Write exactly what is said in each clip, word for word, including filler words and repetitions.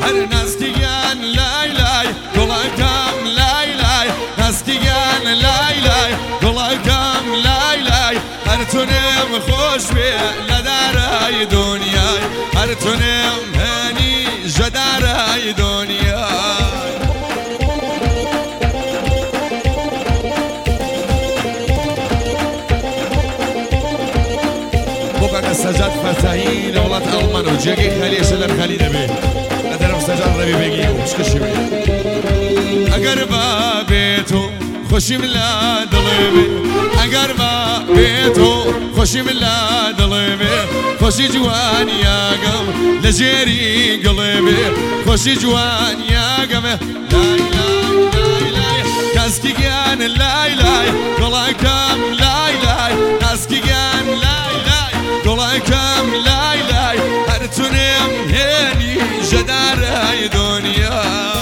هر نزدیکن لای لای گلکم لای لای نزدیکن لای لای گلکم لای لای هر تونم خوش به لدرای دنیای هر تونم هنی جدرای دنیای بقى سجاد فتاين ولاد ألمان وجاكي خليه شلر خليه نبي أدرم سجاد ربي بيجي ومش كشبي أقربا بيتو خوشي من لا دلبي أقربا بيتو خوشي من لا دلبي خوشي جوان يا قلب لجيري قلبي خوشي جوان يا قلب لاي لاي لاي لاي كاسكي كان لاي لاي قلاكم لاي لاي كاسكي كان لاي لاي قلاكم لاي لاي هرتونم هني جدار هاي دنيا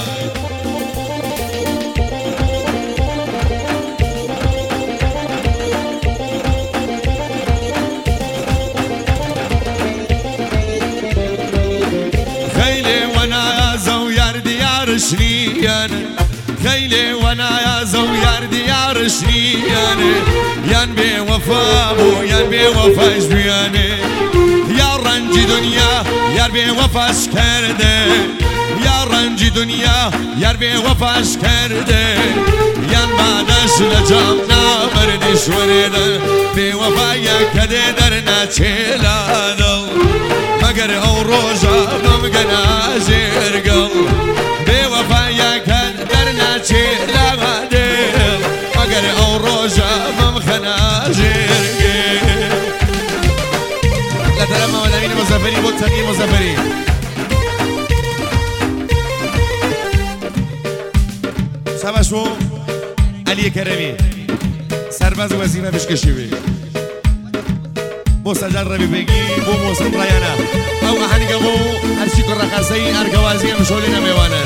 خيلي وانا زويار ديار شنيان خيلي وانا يا زويار ديار شنيان يان بي وفابو يان بي وفاش بياني يا رنجي دنيا يار بي وفاش كرده يا رنجي دنيا يار بي وفاش كرده يان بعدش لجامنا بردش ورده بي وفايا كده درنا چلا دل مگر او روزا بمگنا زیر قل بي وفايا كده درنا چلا دل مگر او روزا بمخنا زیر قل لا ترمى ودامين مزفرين بوتساقي مزفرين سبشو علی کرمی سرباز وظیفه بشکشی بو سجل ربی بگی بو موسم رایانه او احنگا بو هرچی کر رخصی ارگوازی هم شولینا میوانه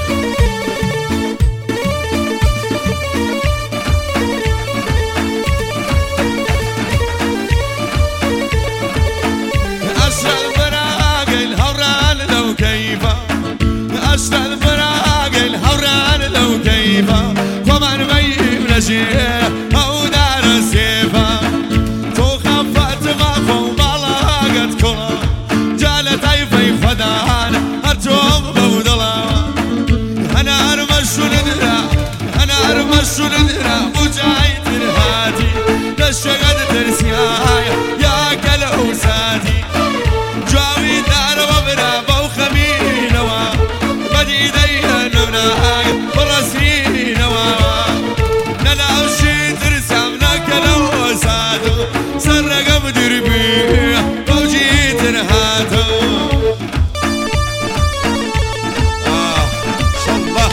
اشرل براق الهوران لو كيفا اشرل براق الهوران لو كيفا ومن ميم نجيه او دار السيفا تو خفت مخو بلاغت كلا جالت ايفي خدان ارجوم بودلا انا ارمشو ندرا انا ارمشو ندرا مجايد الهاتي دشقد ترسياي يا كلو ساتي جاوي دار وبرا بو خمينوا بدي دينا نمناي برسي نوا نلا وشي ترسمنا كلو ساتو سرق بدربي وجي تنهاتو آه شاء الله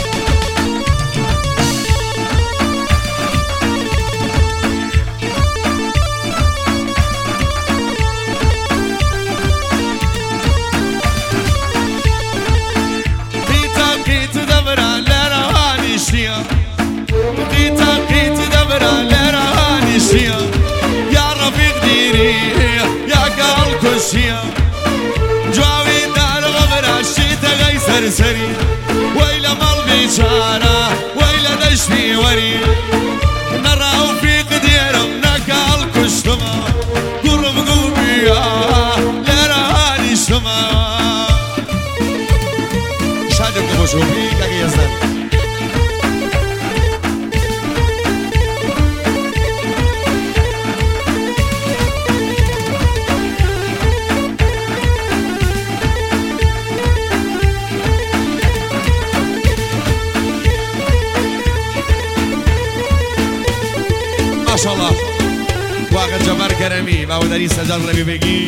قيتا قيت دبرا لرواني شيا قيتا قيت دبرا لرواني شيا يا رفيق ديري يا قال كشيا جواوي دار غبرا شيتا غيسر سري ويلا مال بيشارة ويلا دشتي وري نراو في قديرم نقال كشتما قرب قوبيا لرواني شما شادم كبوشوبي كاكي يزدان ما شاء الله واقع جبار كرمي ما هو داري سجل ربي بيجي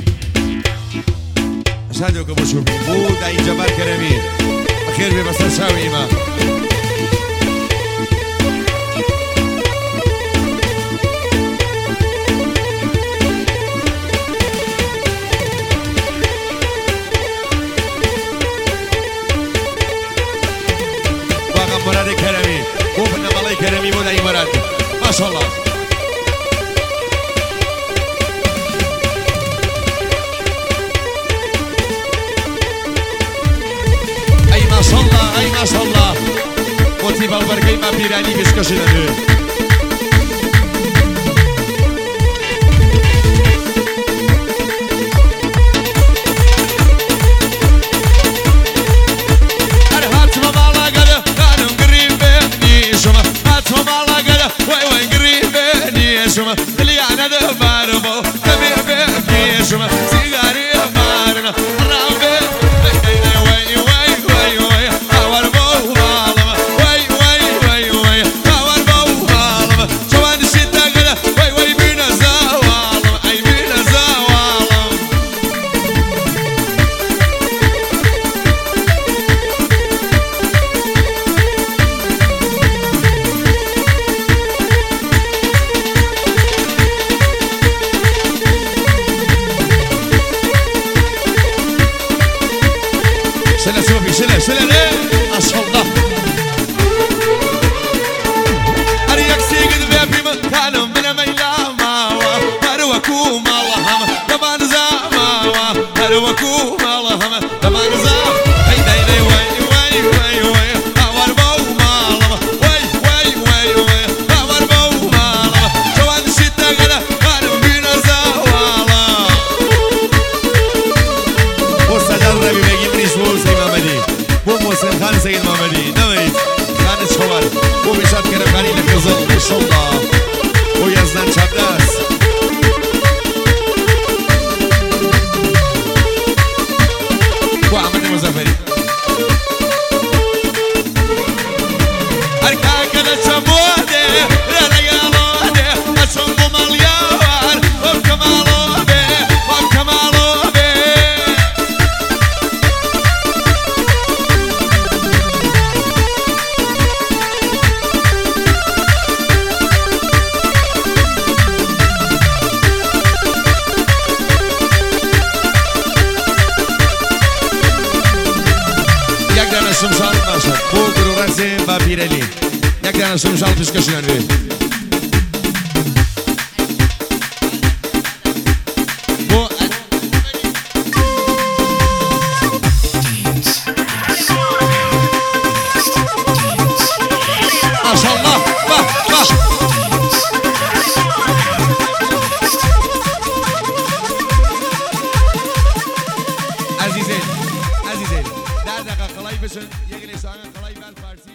شادو كبوشوبي بو داي جبار كرمي خير ببصر شاوي ما واقع مراد كرمي بو بنا مالي كرمي بو داي مراد ما شاء الله با پیرانی بشکشی نداره شما اللي انا دبر بو تبي بي شما سيجاري مارنا رابي وي وي وي وي اور بو والله وي وي وي وي اور بو والله شوان شتا كده وي وي بينا زوالله اي بينا زوالله شلا شوفي شلا شلا ليه ما شاء الله أريك سيجد بيبي مكانهم من ميلا ماوا هروكوم اللهم كمان زماوا هروكوم اللهم كمان زم هاي دايلي وي وي وي وي أور بو مالما وي وي وي وي أور بو مالما شوان شتا كده هرم بينا زوالا وسجل ربي بيجي مريش بوسي bu Muhsin Khan Seyid Mamadi demeyiz Khanı çoğar bu Bişat Keremkani ile Kızıl inşallah bu yazdan çapraz bu Ahmet Muzafferi Arkakada çabuğade Relayalade Açın bu malyar Hop kamalobe Hop kamalobe شمشال باشد بو گروه با پیرلی یک دانه شمشال پیشکش کنید بو ماشاءالله با با عزیزین عزیزین در دقیقه خلای بشن یک لیسان خلای بر فارسی